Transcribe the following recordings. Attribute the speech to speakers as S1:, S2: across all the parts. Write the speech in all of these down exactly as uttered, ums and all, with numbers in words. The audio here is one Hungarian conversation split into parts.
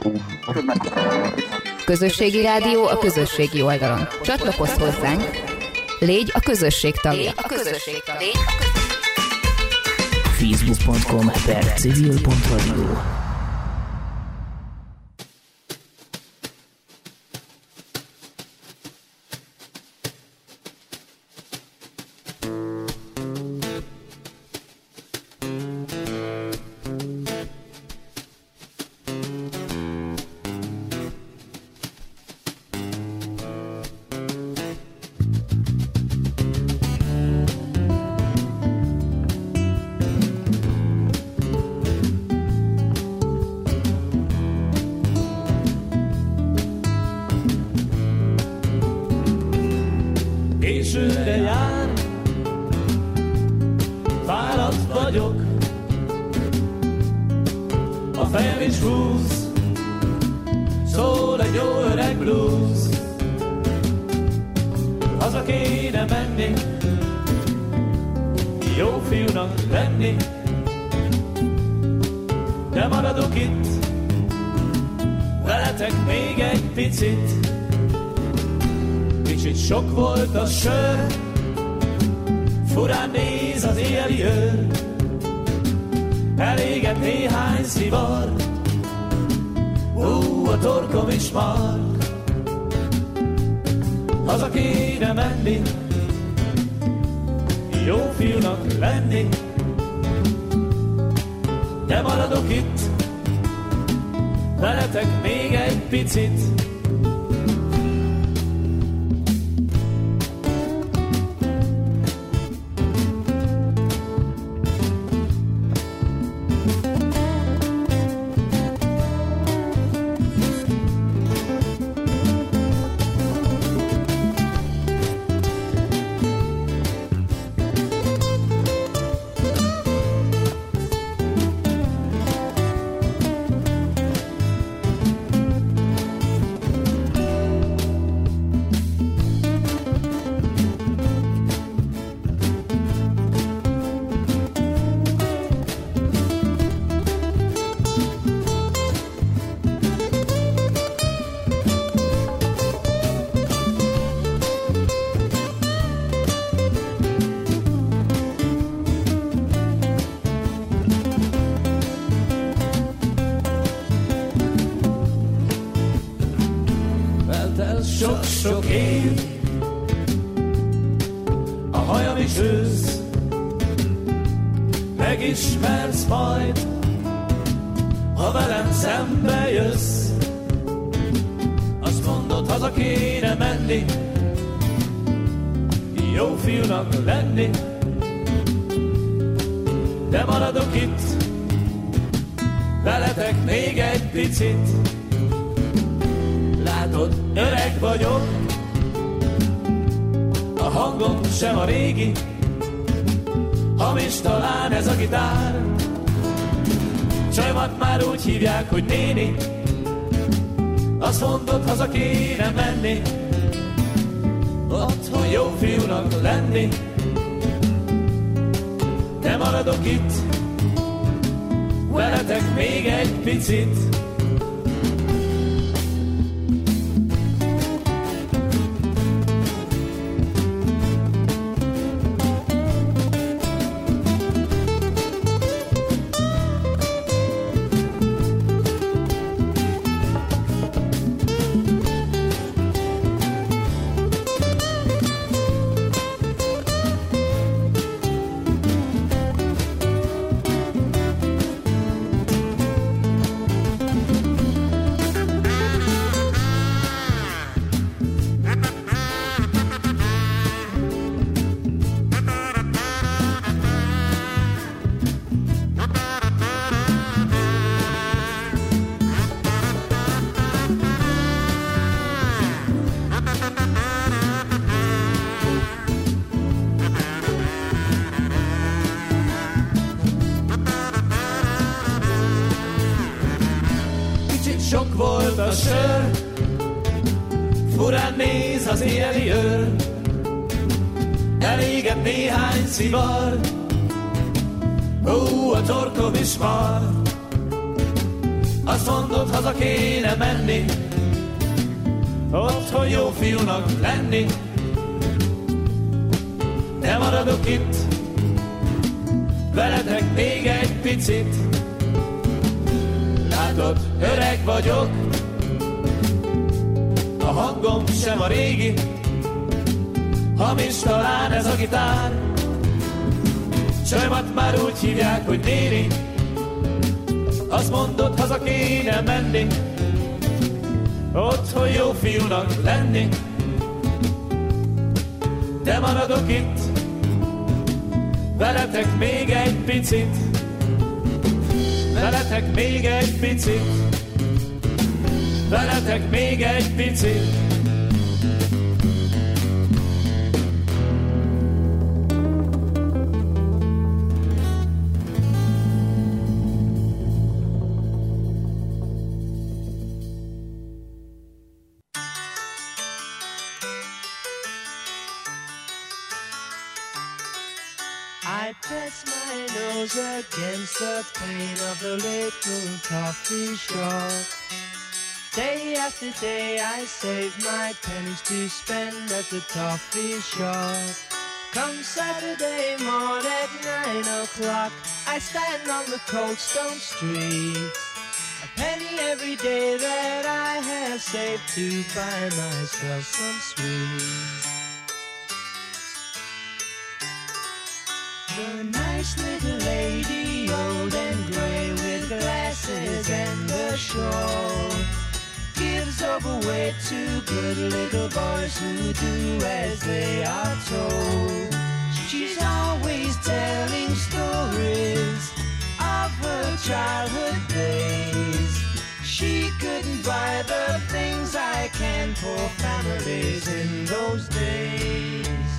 S1: Közösségi rádió a közösségi oldalon. Csatlakozz hozzánk, légy a közösség tagja. A közösség tagja.
S2: facebook pont com per civil pont radio.
S3: Későre jár, fáradt vagyok, a fejem is húz, szól egy jó öreg blues. Haza kéne menni, jó fiúnak lenni, de maradok itt, veletek még egy picit. Kicsit sok volt a sör, furán néz az éjjeli őr, elégett néhány szivar, ú, a torkom is mar. Haza kéne menni, jó fiúnak lenni, de maradok itt, veletek még egy picit. Sok-sok év, a hajam is ősz, megismersz majd, ha velem szembe jössz. Azt mondod, haza kéne menni, jó fiúnak lenni, de maradok itt, veletek még egy picit. Látod, öreg vagyok, a hangom sem a régi, hamis talán ez a gitár. Csajomat már úgy hívják, hogy néni, azt mondod, haza kéne menni, otthon jó fiúnak lenni, de maradok itt, veletek még egy picit. Sok volt a sör, furán néz az éjjeli őr, elégett néhány szivar, ó, a torkom is mar. Azt mondod, haza kéne menni, otthon jó fiúnak lenni. De maradok itt, veletek még egy picit. Látod, öreg vagyok, a hangom sem a régi, hamis talán ez a gitár. Csajmat már úgy hívják, hogy néni, azt mondod, haza kéne menni, otthon jó fiúnak lenni. De maradok itt, veletek még egy picit, veletek még egy picit, veletek még egy picit.
S4: I press my nose against the pane of the little coffee shop. Day after day I save my pennies to spend at the coffee shop. Come Saturday morning at nine o'clock, I stand on the cold stone streets. A penny every day that I have saved to buy myself some sweets. The nice little lady, old and grey, with glasses and a shawl, gives overweight to good little boys who do as they are told. She's always telling stories of her childhood days. She couldn't buy the things I can for families in those days.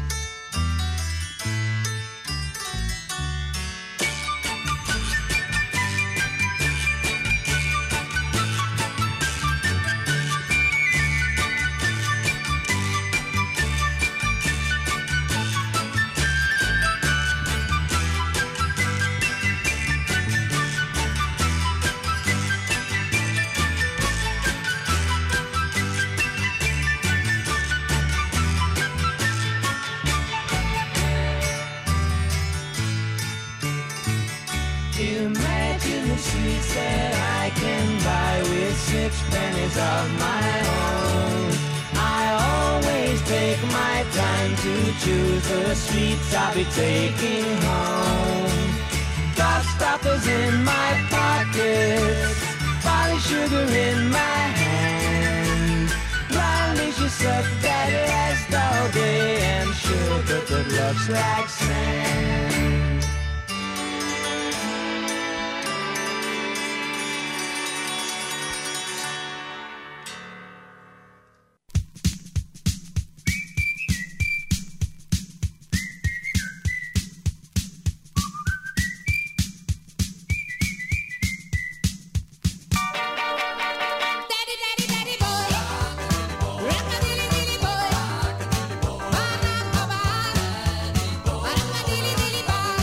S4: Imagine the sweets that I can buy with six pennies of my own. I always take my time to choose the sweets I'll be taking home. Gobstoppers in my pockets, barley sugar in my hand, brownies up that last all day, and sugar that looks like sand.
S5: Bye.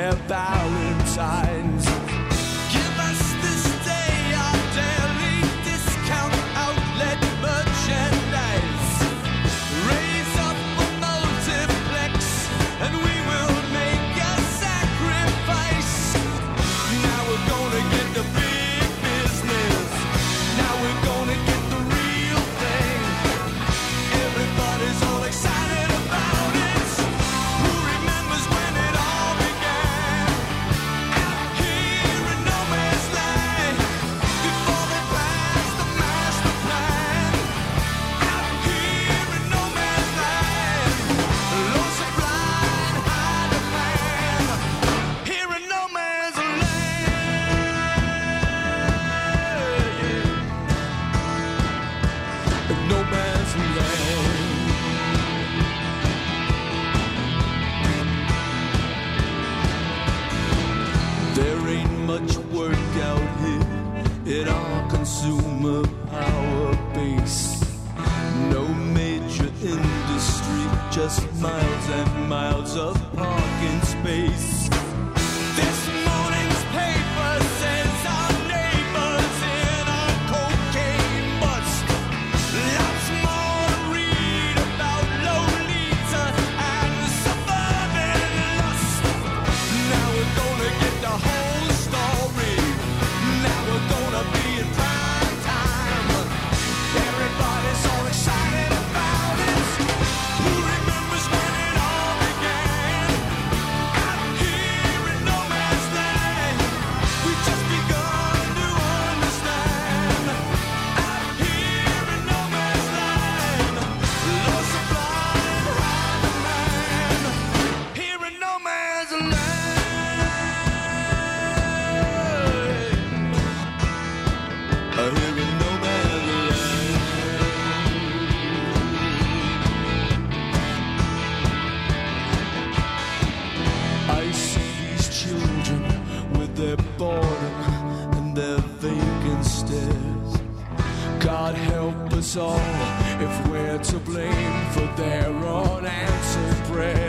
S3: their valentines. Give us this day our daily discount outlet merchandise. Raise up a multiplex and we will make a sacrifice. Now we're gonna get the big business. Now we're gonna get the real thing. Everybody's all excited about it. Who remembers when it all began? Out here in no man's land, before they passed the master plan. Out here in no man's land, low supply and high demand. Here in no man's land, no man's land. There ain't much work out here in our consumer power base. No major industry, just miles and miles of parking space. This morning's paper says our neighbors in a cocaine bust. Lots more to read about Lolita and suburban lust. Now we're gonna get the whole story. Now we're gonna be in prime time. Everybody's all excited about it. Who remembers when it all began? Out here in no man's land, we just begun to understand. Out here in no man's land, low supply and high demand. Here in no man's land. Here in no man's land. I see these children with their boredom and their vacant stares. God help us all if we're to blame for their unanswered prayers.